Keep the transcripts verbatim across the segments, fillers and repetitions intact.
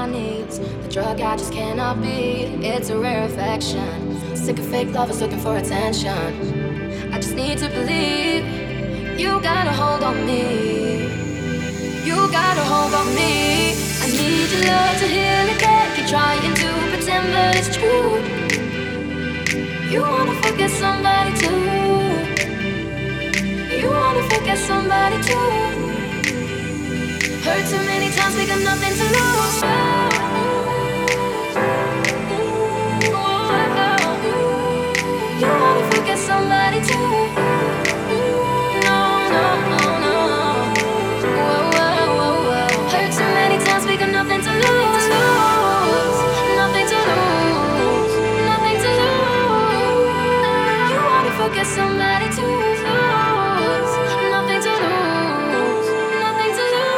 my needs. The drug I just cannot beat. It's a rare affection. Sick of fake lovers looking for attention. I just need to believe. You got a hold on me. You got a hold on me. I need your love to heal again. Keep trying to pretend that it's true. You wanna forget somebody too. You wanna forget somebody too. Hurt too many times, we got nothing to lose. You wanna forget somebody too. No, no, no, no. Whoa, whoa, whoa, whoa. Hurt too many times, we got nothing to lose. Nothing to lose. Nothing to lose. You wanna forget somebody too. Nothing to lose. Nothing to lose.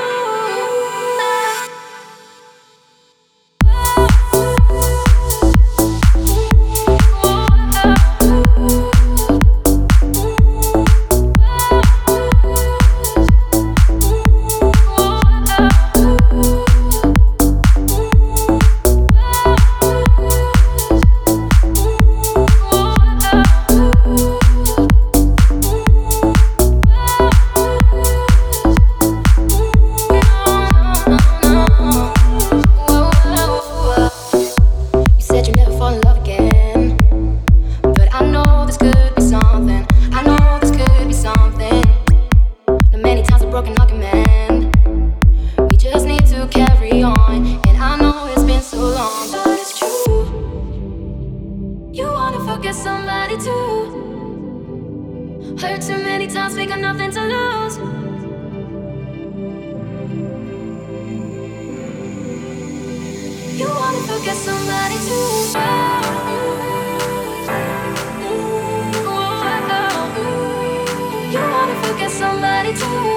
Somebody to